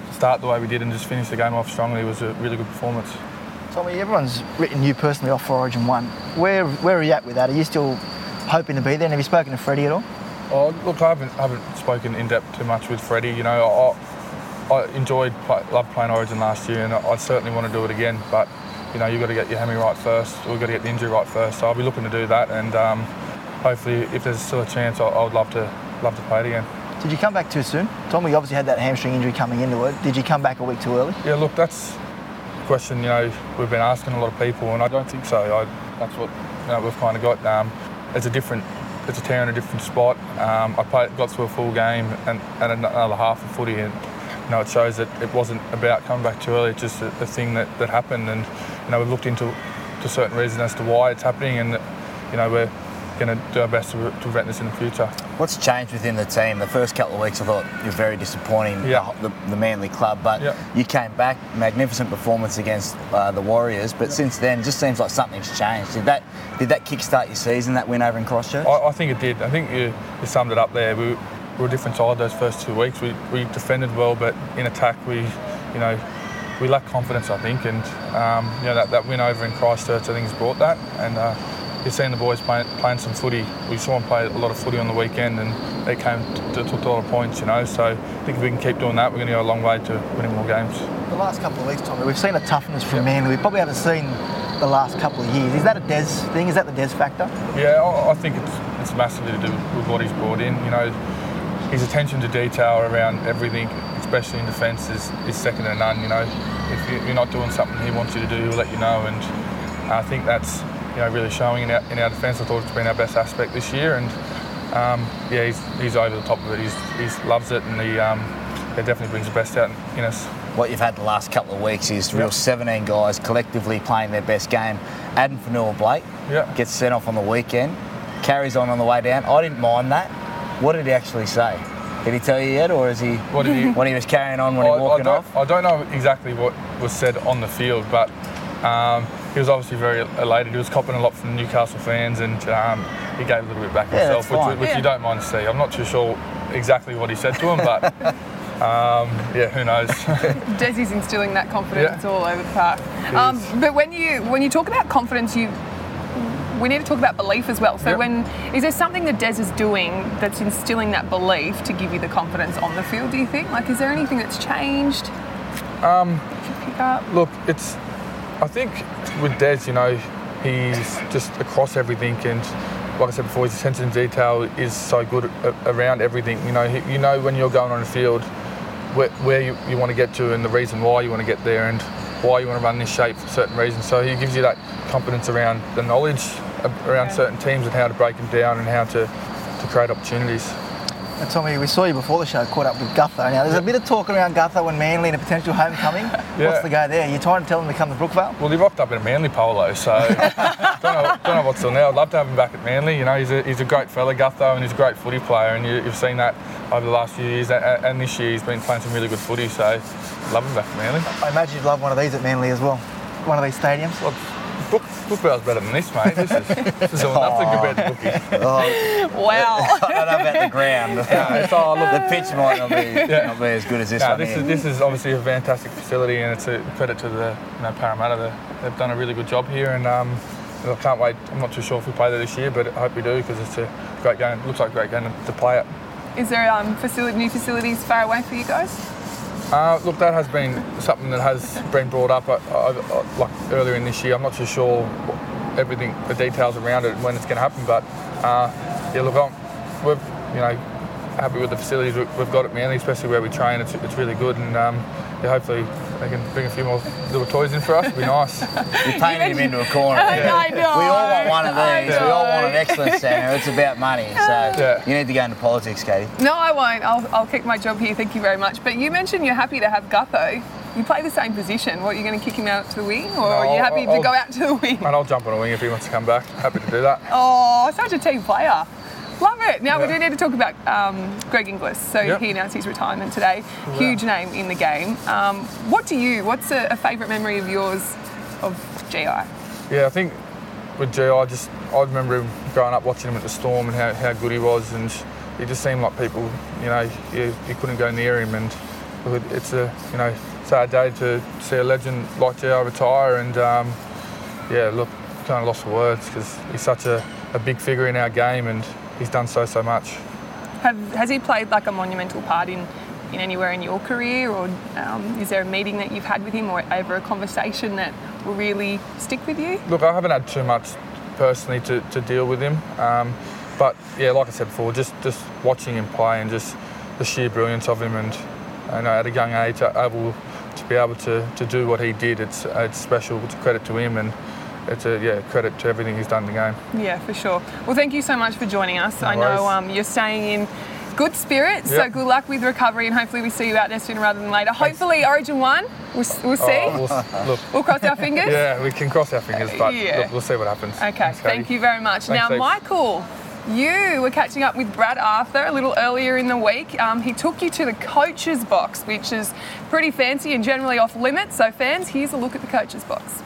start the way we did and just finish the game off strongly was a really good performance. Tommy, everyone's written you personally off for Origin one. Where where are you at with that? Are you still hoping to be there? And have you spoken to Freddie at all? Oh, look, I haven't, haven't spoken in depth too much with Freddie. You know, I, I enjoyed, play, loved playing Origin last year, and I certainly want to do it again. But you know, you've got to get your hammy right first. We've got to get the injury right first. So I'll be looking to do that, and um, hopefully, if there's still a chance, I, I would love to love to play it again. Did you come back too soon? Tommy obviously had that hamstring injury coming into it. Did you come back a week too early? Yeah, look, that's a question, you know, we've been asking a lot of people, and I don't think so. I, that's what you know, we've kind of got. Um, it's a different, it's a tear in a different spot. Um, I played, got through a full game and, and another half of footy, and you know, it shows that it wasn't about coming back too early. It's just a, a thing that, that happened, and you know, we've looked into to certain reasons as to why it's happening, and you know, we're going to do our best to, to prevent this in the future. What's changed within the team? The first couple of weeks I thought you were very disappointing, yeah. the, the Manly club, but yeah. you came back, magnificent performance against uh, the Warriors, but yeah. since then it just seems like something's changed. Did that did that kickstart your season, that win over in Christchurch? I, I think it did. I think you, you summed it up there. We, we were a different side those first two weeks. We, we defended well, but in attack we, you know, we lacked confidence, I think, and um, you know, that, that win over in Christchurch I think has brought that, and uh, you've seen the boys playing, playing some footy. We saw them play a lot of footy on the weekend, and they came to, to, to a lot of points, you know. So I think if we can keep doing that, we're going to go a long way to winning more games. The last couple of weeks, Tommy, we've seen a toughness from yeah. Manly. We probably haven't seen the last couple of years. Is that a Des thing? Is that the Des factor? Yeah, I, I think it's it's massively to do with what he's brought in. You know, his attention to detail around everything, especially in defence, is, is second to none. You know, if you, you're not doing something he wants you to do, he'll let you know, and I think that's, you know, really showing in our, in our defence. I thought it's been our best aspect this year, and um, yeah, he's, he's over the top of it. He's, he's loves it, and he um, yeah, definitely brings the best out in us. What you've had the last couple of weeks is real yep. seventeen guys collectively playing their best game. Adam Fanua-Blake yep. gets sent off on the weekend, carries on on the way down. I didn't mind that. What did he actually say? Did he tell you yet, or is he what did he, when he was carrying on when I, he walking I off? I don't know exactly what was said on the field, but um, he was obviously very elated. He was copping a lot from Newcastle fans, and um, he gave a little bit back yeah, himself, which, which yeah. you don't mind to see. I'm not too sure exactly what he said to him, but um, yeah, who knows? Desi's instilling that confidence yeah. all over the park. Um, but when you when you talk about confidence, you we need to talk about belief as well. So yep. when is there something that Des is doing that's instilling that belief to give you the confidence on the field, do you think? Like, is there anything that's changed? Um, pick up? Look, it's I think with Des, you know, he's just across everything, and like I said before, his attention to detail is so good around everything. You know, he, you know when you're going on the field where, where you, you want to get to and the reason why you want to get there and why you want to run this shape for certain reasons. So he gives you that confidence around the knowledge around okay. certain teams and how to break them down and how to, to create opportunities. Now, Tommy, we saw you before the show caught up with Gutho. Now, there's a bit of talk around Gutho and Manly and a potential homecoming. Yeah. What's the go there? You're trying to tell him to come to Brookvale? Well, he rocked up in a Manly polo, so don't, know, don't know what's on there. I'd love to have him back at Manly. You know, he's a, he's a great fella, Gutho, and he's a great footy player, and you, you've seen that over the last few years, and, and this year he's been playing some really good footy, so love him back at Manly. I imagine you'd love one of these at Manly as well. One of these stadiums. Well, Brook, Brookvale's better than this, mate. This is, this is all nothing compared to Bookie. Oh, wow. I don't know about the ground. Yeah, it's all, look, the pitch might not be, yeah. not be as good as this no, one this here. is This is obviously a fantastic facility, and it's a credit to the you know, Parramatta. The, they've done a really good job here, and um, I can't wait. I'm not too sure if we play there this year, but I hope we do, because it's a great game. It looks like a great game to, to play at. Is there um, facility, new facilities far away for you guys? Uh, look, that has been something that has been brought up uh, uh, like earlier in this year. I'm not too sure what, everything, the details around it and when it's going to happen, but uh, yeah, look, I'm, we're you know happy with the facilities we've got at Manly, especially where we train. It's, it's really good, and um, yeah, hopefully they can bring a few more little toys in for us. It'd be nice. You're painting him into a corner. Yeah. I know. We all want one of these. We all want an excellence centre. It's about money, so yeah. you need to go into politics, Katie. No, I won't. I'll, I'll keep my job here. Thank you very much. But you mentioned you're happy to have Gutho. You play the same position. What, are you going to kick him out to the wing, or no, are you happy I'll, to go out to the wing? And I'll jump on a wing if he wants to come back. Happy to do that. Oh, such a team player. Love it. Now, yeah. we do need to talk about um, Greg Inglis. So yep. he announced his retirement today. Wow. Huge name in the game. Um, what do you, what's a, a favourite memory of yours of G I? Yeah, I think with G I, just, I remember him growing up watching him at the Storm and how, how good he was, and he just seemed like people, you know, you, you couldn't go near him, and look, it's a you know sad day to see a legend like J R retire, and um, yeah, look, kind of lost for words because he's such a, a big figure in our game, and he's done so so much. Have, has he played like a monumental part in, in anywhere in your career, or um, is there a meeting that you've had with him or ever a conversation that will really stick with you? Look, I haven't had too much personally to, to deal with him, um, but yeah, like I said before, just just watching him play and just the sheer brilliance of him, and you know, at a young age, able to be able to, to do what he did, it's it's special. It's a credit to him, and it's a yeah credit to everything he's done in the game. Yeah, for sure. Well, thank you so much for joining us. No I know um, you're staying in good spirits, Yep. so good luck with recovery, and hopefully we see you out there sooner rather than later. Hopefully Origin one, we'll, we'll see. Oh, we'll, look, We'll cross our fingers. Yeah, we can cross our fingers, but Yeah. look, we'll see what happens. Okay, Thanks, Katie. thank you very much. Thanks, now, heaps. Michael, you were catching up with Brad Arthur a little earlier in the week. Um, he took you to the coach's box, which is pretty fancy and generally off limits. So, fans, here's a look at the coach's box.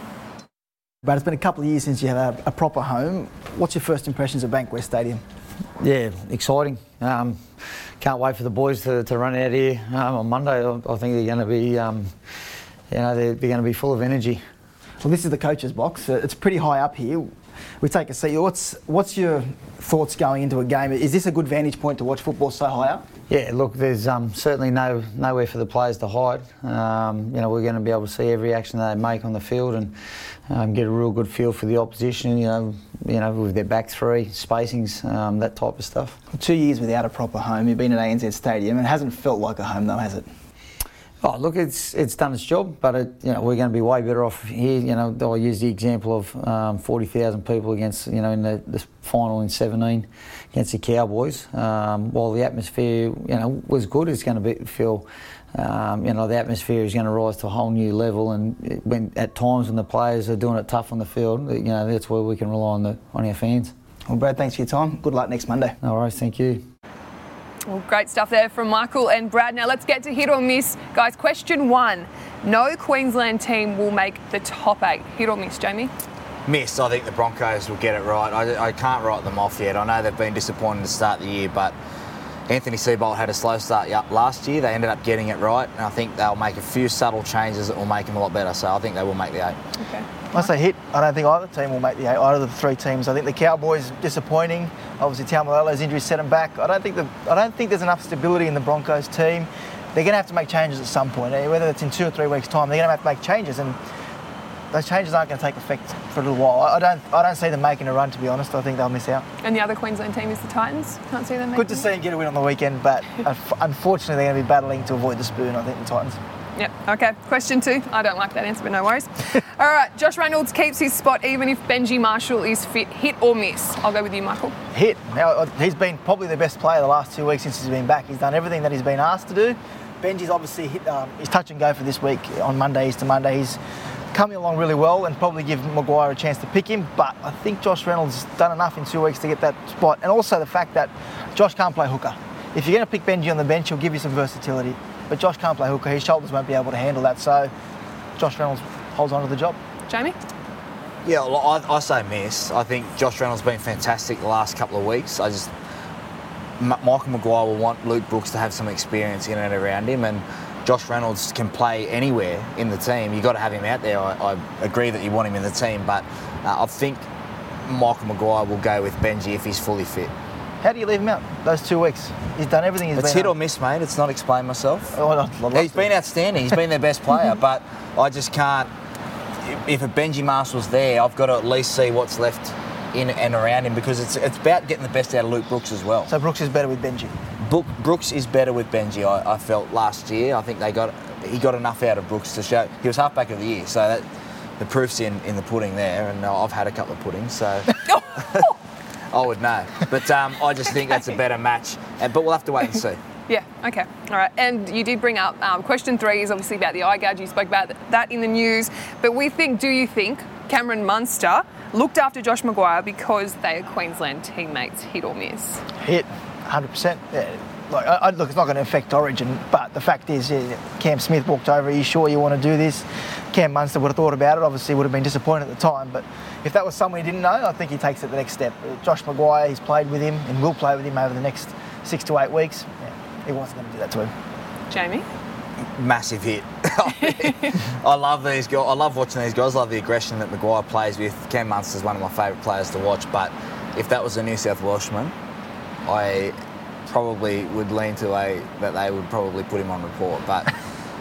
Brad, it's been a couple of years since you had a, a proper home. What's your first impressions of Bankwest Stadium? Yeah, exciting. Um, can't wait for the boys to, to run out here um, on Monday. I, I think they're going to be, um, you know, they're, they're going to be full of energy. Well, this is the coach's box. Uh, It's pretty high up here. We take a seat. What's what's your thoughts going into a game? Is this a good vantage point to watch football so high up? Yeah, look, there's um, certainly no nowhere for the players to hide. Um, you know, we're going to be able to see every action they make on the field and um, get a real good feel for the opposition. You know, you know, with their back three spacings, um, that type of stuff. Two years without a proper home. You've been at A N Z Stadium. It hasn't felt like a home, though, has it? Oh, look, it's it's done its job, but it, you know, we're going to be way better off here. You know, I use the example of um, forty thousand people against, you know, in the, the final in seventeen against the Cowboys. Um, while the atmosphere, you know, was good, it's going to be, feel, um, you know, the atmosphere is going to rise to a whole new level. And it, when at times when the players are doing it tough on the field, you know, that's where we can rely on the on our fans. Well, Brad, thanks for your time. Good luck next Monday. No worries, thank you. Well, great stuff there from Michael and Brad. Now let's get to hit or miss. Guys, question one. No Queensland team will make the top eight. Hit or miss, Jamie? Miss. I think the Broncos will get it right. I, I can't write them off yet. I know they've been disappointed to start the year, but Anthony Seibold had a slow start last year. They ended up getting it right, and I think they'll make a few subtle changes that will make them a lot better. So I think they will make the eight. Okay. I say hit. I don't think either team will make the eight. Either of the three teams. I think the Cowboys disappointing. Obviously, Taumalolo's injury set them back. I don't think the. I don't think there's enough stability in the Broncos team. They're going to have to make changes at some point. Whether it's in two or three weeks' time, they're going to have to make changes, and those changes aren't going to take effect for a little while. I don't. I don't see them making a run. To be honest, I think they'll miss out. And the other Queensland team is the Titans. Can't see them making Good to see them get a win on the weekend, but unfortunately, they're going to be battling to avoid the spoon. I think the Titans. Yep, okay. Question two. I don't like that answer, but no worries. All right, Josh Reynolds keeps his spot even if Benji Marshall is fit. Hit or miss? I'll go with you, Michael. Hit. Now, he's been probably the best player the last two weeks since he's been back. He's done everything that he's been asked to do. Benji's obviously hit, um, he's touch and go for this week on Monday, Easter Monday. He's coming along really well and probably give Maguire a chance to pick him, but I think Josh Reynolds has done enough in two weeks to get that spot. And also the fact that Josh can't play hooker. If you're going to pick Benji on the bench, he'll give you some versatility. But Josh can't play hooker. His shoulders won't be able to handle that. So Josh Reynolds holds on to the job. Jamie? Yeah, well, I, I say miss. I think Josh Reynolds has been fantastic the last couple of weeks. I just M- Michael Maguire will want Luke Brooks to have some experience in and around him, and Josh Reynolds can play anywhere in the team. You've got to have him out there. I, I agree that you want him in the team, but uh, I think Michael Maguire will go with Benji if he's fully fit. How do you leave him out those two weeks? He's done everything he's it's been hit on. or miss, mate. It's not explain myself. Oh, I'd love he's to. been outstanding. He's been their best player, but I just can't. If a Benji Marshall's there, I've got to at least see what's left in and around him, because it's it's about getting the best out of Luke Brooks as well. So Brooks is better with Benji? Book, Brooks is better with Benji, I, I felt, last year. I think they got he got enough out of Brooks to show. He was halfback of the year, so that, the proof's in, in the pudding there, and I've had a couple of puddings, so I would know. But um, I just think that's a better match, and, but we'll have to wait and see. Yeah, okay. All right. And you did bring up um, question three is obviously about the eye gouge. You spoke about that in the news. But we think, do you think Cameron Munster looked after Josh Maguire because they are Queensland teammates? Hit or miss? Hit, one hundred percent. Yeah. Like, I, I, look, it's not going to affect Origin, but the fact is, yeah, Cam Smith walked over. Are you sure you want to do this? Cam Munster would have thought about it. Obviously, would have been disappointed at the time. But if that was someone he didn't know, I think he takes it the next step. Josh Maguire, he's played with him and will play with him over the next six to eight weeks. Yeah, he wasn't going to do that to him. Jamie? massive hit. I love these guys. I love watching these guys. I love the aggression that Maguire plays with. Cam Munster's one of my favourite players to watch. But if that was a New South Welshman, I probably would lean to a that they would probably put him on report. But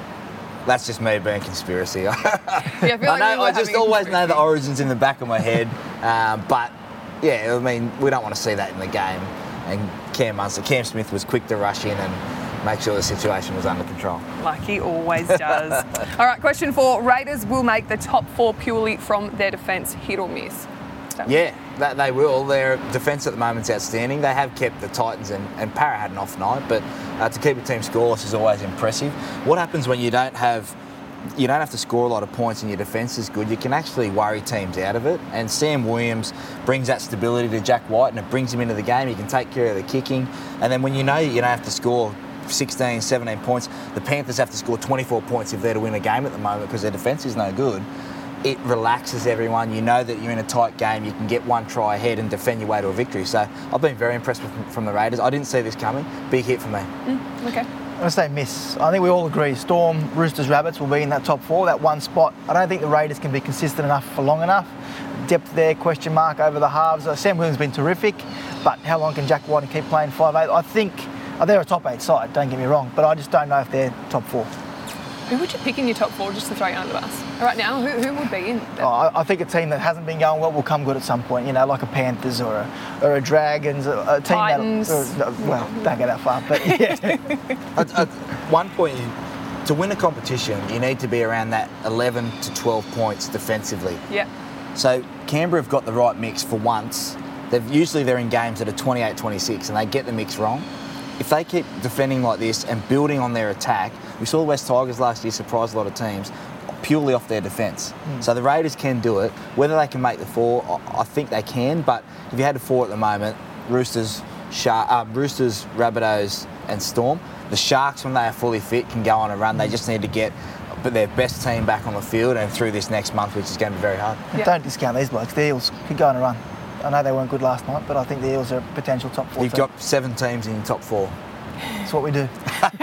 that's just me being conspiracy. Yeah, I, feel like I, know, I just always know the origin. origins in the back of my head. Um, but yeah, I mean, we don't want to see that in the game. And Cam Munster, Cam Smith was quick to rush in and make sure the situation was under control. Like he always does. All right, question four. Raiders will make the top four purely from their defence, hit or miss. Yeah, that they will. Their defence at the moment's outstanding. They have kept the Titans, and, and Parra had an off night, but uh, to keep a team scoreless is always impressive. What happens when you don't have you don't have to score a lot of points and your defence is good? You can actually worry teams out of it. And Sam Williams brings that stability to Jack White, and it brings him into the game. He can take care of the kicking. And then when you know you don't have to score sixteen, seventeen points, the Panthers have to score twenty-four points if they're to win a game at the moment because their defence is no good. It relaxes everyone. You know that you're in a tight game. You can get one try ahead and defend your way to a victory. So I've been very impressed with, from the Raiders. I didn't see this coming. Big hit for me. Mm, okay. I'm going to say miss. I think we all agree Storm, Roosters, Rabbits will be in that top four, that one spot. I don't think the Raiders can be consistent enough for long enough. Depth there, question mark over the halves. Uh, Sam Williams has been terrific, but how long can Jack White keep playing five eight? I think oh, they're a top eight side, don't get me wrong, but I just don't know if they're top four. Who would you pick in your top four just to throw you under the bus? Right now, who, who would be in that? Oh, I, I think a team that hasn't been going well will come good at some point, you know, like a Panthers or a, or a Dragons, a, a team Titans. that... Or, well, don't go that far, but yeah. at, at one point, you, to win a competition, you need to be around that eleven to twelve points defensively. Yeah. So Canberra have got the right mix for once. They've usually they're in games that are twenty-eight twenty-six and they get the mix wrong. If they keep defending like this and building on their attack, we saw the West Tigers last year surprise a lot of teams purely off their defence. Mm. So the Raiders can do it. Whether they can make the four, I think they can. But if you had a four at the moment, Roosters, Shark, uh, Roosters, Rabbitohs, and Storm. The Sharks, when they are fully fit, can go on a run. They just need to get their best team back on the field and through this next month, which is going to be very hard. Yeah. Don't discount these blokes. The Eels could go on a run. I know they weren't good last night, but I think the Eels are a potential top four. You've team. got seven teams in your top four. That's what we do.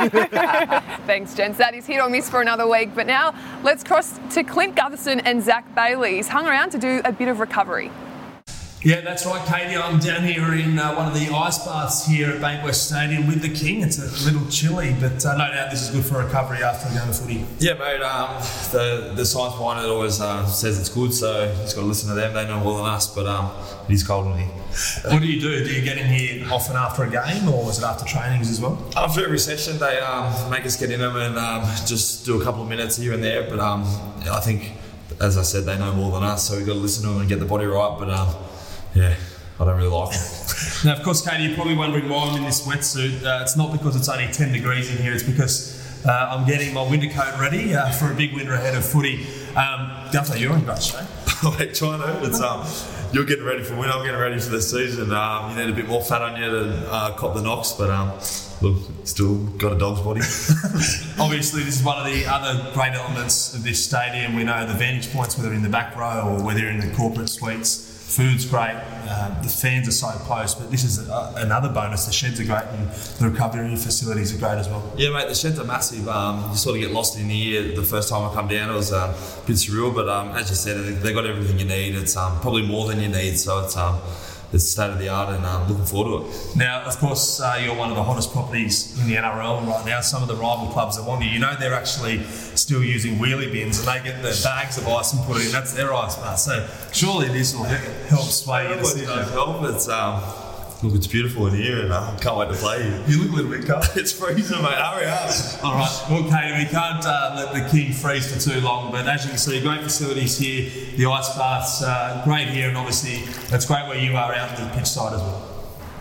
Thanks, gents. That is hit or miss for another week. But now let's cross to Clint Gutherson and Zach Bailey. He's hung around to do a bit of recovery. Yeah, that's right, Katie. I'm down here in uh, one of the ice baths here at Bankwest Stadium with the King. It's a little chilly, but uh, no doubt this is good for recovery after a game of footy. Yeah, mate. Um, the the science behind it always uh, says it's good, so you just got to listen to them. They know more than us, but um, it is cold in here. What do you do? Do you get in here often after a game, or is it after trainings as well? After every session, they um, make us get in them and um, just do a couple of minutes here and there. But um, I think, as I said, they know more than us, so we've got to listen to them and get the body right. But um, yeah, I don't really like them. Now, of course, Katie, you're probably wondering why I'm in this wetsuit. Uh, it's not because it's only ten degrees in here. It's because uh, I'm getting my winter coat ready uh, for a big winter ahead of footy. Um, Gunther, you're in great shape. Wait, trying to. It's um, you're getting ready for winter. I'm getting ready for the season. Um, you need a bit more fat on you to uh, cop the knocks, but um, look, still got a dog's body. Obviously, this is one of the other great elements of this stadium. We know the vantage points, whether in the back row or whether in the corporate suites. Food's great, uh, the fans are so close, but this is a, another bonus. The sheds are great and the recovery facilities are great as well. Yeah, mate, the sheds are massive. Um, you sort of get lost in here. The first time I come down, it was uh, a bit surreal, but um, as you said, they've got everything you need. It's um, probably more than you need, so it's um, it's state of the art and um, looking forward to it. Now, of course, uh, you're one of the hottest properties in the N R L right now. Some of the rival clubs that want you, you know, they're actually still using wheelie bins and they get the bags of ice and put it in. That's their ice bath. So surely this will help sway your decision. It help. It's um, look, it's beautiful in here, and I uh, can't wait to play here. You look a little bit cold. It's freezing, mate. Hurry up. All right. Well, Katie, we can't uh, let the King freeze for too long, but as you can see, great facilities here. The ice baths, uh, great here, and obviously it's great where you are out on the pitch side as well.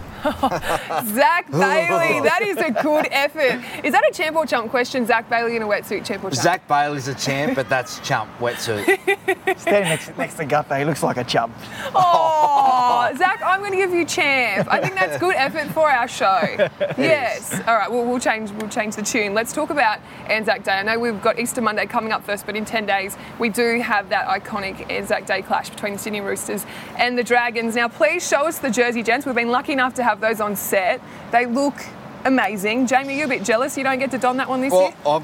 Zach Bailey, that is a good effort. Is that a champ or chump question? Zach Bailey in a wetsuit, champ or chump? Zach Bailey's a champ, but that's chump wetsuit. Standing next, next to Guthrie, he looks like a chump. Oh, Zach, I'm going to give you champ. I think that's good effort for our show. Yes. All right, well, we'll change we'll change the tune. Let's talk about Anzac Day. I know we've got Easter Monday coming up first, but in ten days we do have that iconic Anzac Day clash between the Sydney Roosters and the Dragons. Now, please show us the jersey, gents. We've been lucky enough to have those on set. They look amazing. Jamie, you're a bit jealous you don't get to don that one this well, year? I'm,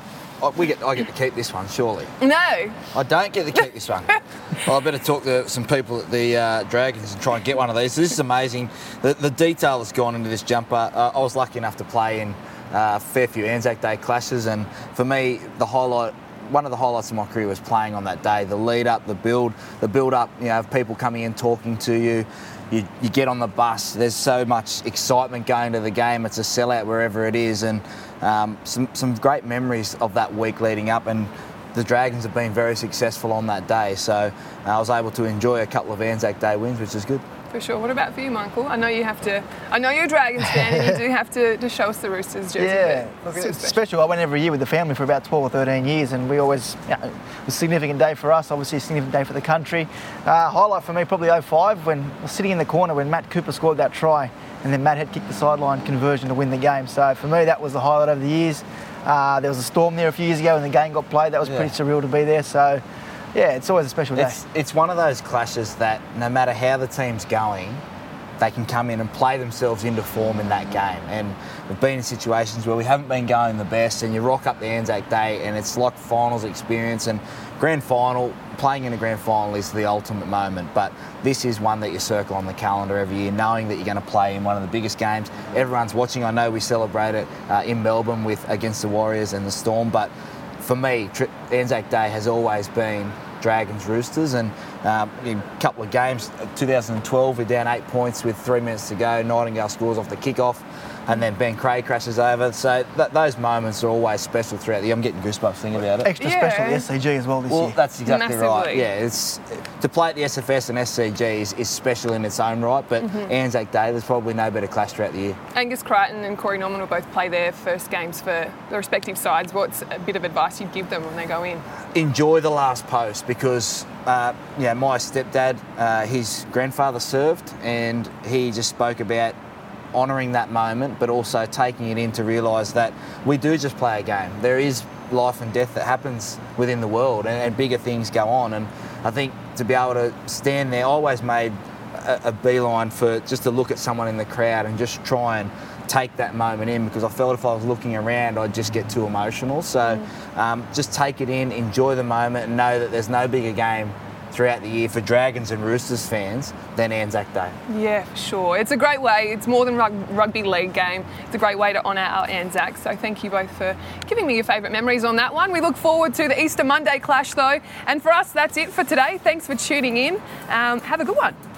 I, we get, I get to keep this one, surely. No. I don't get to keep this one. Well, I better talk to some people at the uh, Dragons and try and get one of these. So this is amazing. The, the detail that's gone into this jumper. Uh, I was lucky enough to play in uh, a fair few Anzac Day clashes, and for me, the highlight, one of the highlights of my career was playing on that day. The lead up, the build, the build up. You know, of people coming in talking to you. You, you get on the bus. There's so much excitement going to the game. It's a sellout wherever it is, and um, some some great memories of that week leading up. And the Dragons have been very successful on that day, so uh, I was able to enjoy a couple of Anzac Day wins, which is good. For sure. What about for you, Michael? I know you have to. I know you're a Dragons fan, and you do have to, to show us the Roosters jersey. Yeah, look, it's special. special. I went every year with the family for about twelve or thirteen years, and we always, you know, it was a significant day for us, obviously a significant day for the country. Uh, highlight for me, probably oh five, when I was sitting in the corner when Matt Cooper scored that try, and then Matt had kicked the sideline conversion to win the game. So for me, that was the highlight of the years. Uh, there was a storm there a few years ago when the game got played. That was yeah. pretty surreal to be there. So, yeah, it's always a special day. It's, it's one of those clashes that no matter how the team's going, they can come in and play themselves into form in that game. And we've been in situations where we haven't been going the best, and you rock up the Anzac Day and it's like finals experience, and grand final, playing in a grand final is the ultimate moment. But this is one that you circle on the calendar every year, knowing that you're going to play in one of the biggest games. Everyone's watching. I know we celebrate it uh, in Melbourne with against the Warriors and the Storm, but for me, tri- Anzac Day has always been Dragons Roosters, and um, in a couple of games, twenty twelve we're down eight points with three minutes to go. Nightingale scores off the kick-off, and then Ben Craig crashes over. So th- those moments are always special throughout the year. I'm getting goosebumps thinking about it. Extra yeah. special the S C G as well this well, year. Well, that's exactly Massively. right. Yeah, it's to play at the S F S and S C G is, is special in its own right, but mm-hmm. Anzac Day, there's probably no better clash throughout the year. Angus Crichton and Corey Norman will both play their first games for the respective sides. What's a bit of advice you'd give them when they go in? Enjoy the last post, because uh, yeah, my stepdad, uh, his grandfather served, and he just spoke about honouring that moment, but also taking it in to realise that we do just play a game. There is life and death that happens within the world, and, and bigger things go on. And I think to be able to stand there, I always made a, a beeline for just to look at someone in the crowd and just try and take that moment in, because I felt if I was looking around I'd just get too emotional. So mm. um, just take it in, enjoy the moment, and know that there's no bigger game throughout the year for Dragons and Roosters fans than Anzac Day. Yeah, for sure. It's a great way. It's more than rug- rugby league game. It's a great way to honour our Anzac. So thank you both for giving me your favourite memories on that one. We look forward to the Easter Monday clash though. And for us, that's it for today. Thanks for tuning in. Um, have a good one.